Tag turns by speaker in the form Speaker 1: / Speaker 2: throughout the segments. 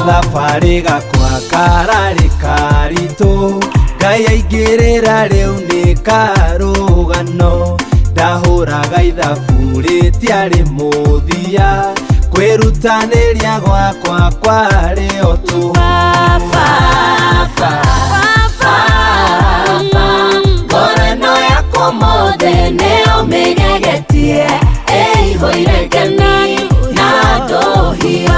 Speaker 1: Gathabari gakwa kararĩ karitũ, Ngai aingĩrĩra rĩu nĩ karũgano. Ndahũraga ithabu rĩtiarĩ mũthia, kwĩrutanĩria gwakwa kwarĩ o tũhũ.
Speaker 2: Ngoro ĩno yakwa ũmũthĩ nĩyo mĩgegetie, ĩihũire ngemi na ndũhiũ.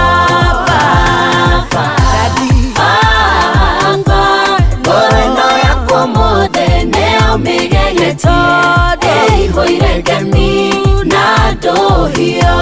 Speaker 2: Ngoro ĩno yakwa ũmũthĩ nĩyo mĩgegetie, ĩihũire ngemi na ndũhiũ.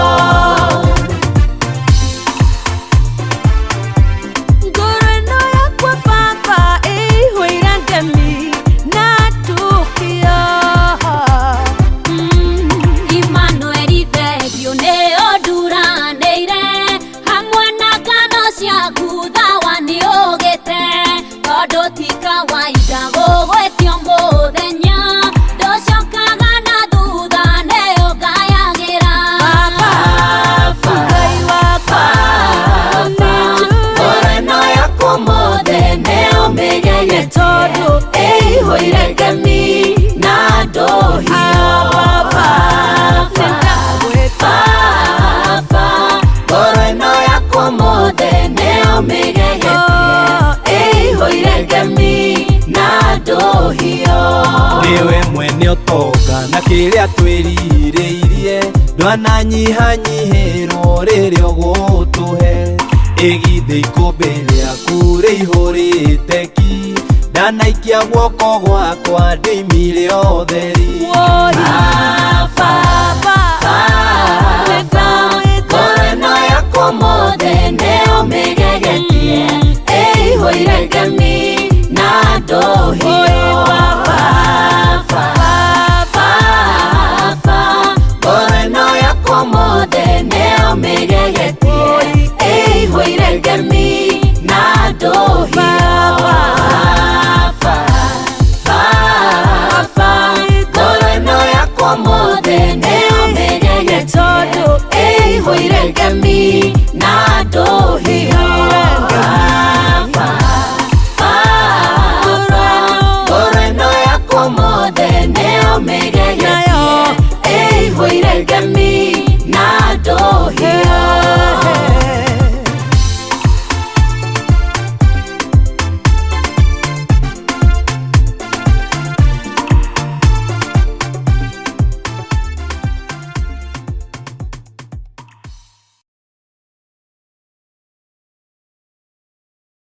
Speaker 1: Niwe mwene ũtonga na kĩrĩa twĩrirĩirie, ndwananyihanyihĩrwo rĩrĩa ũgũtũhe. Ĩgithĩ ikũmbĩ rĩaku rĩihũrĩte ki, ndanaikia guoko gwakwa ndĩimire ũtheri.
Speaker 2: Ngoro ĩno yakwa ũmũthĩ nĩyo mĩgegetie, ĩihũire ngemi na ndũhiũ. Ngoro ĩno yakwa ũmũthĩ nĩyo mĩgegetie, ĩihũire ngemi na ndũhiũ. Ngoro ĩno yakwa ũmũthĩ nĩyo mĩgegetie, ĩihũire ngemi na ndũhiũ. Ngoro ĩno yakwa ũmũthĩ nĩyo mĩgegetie.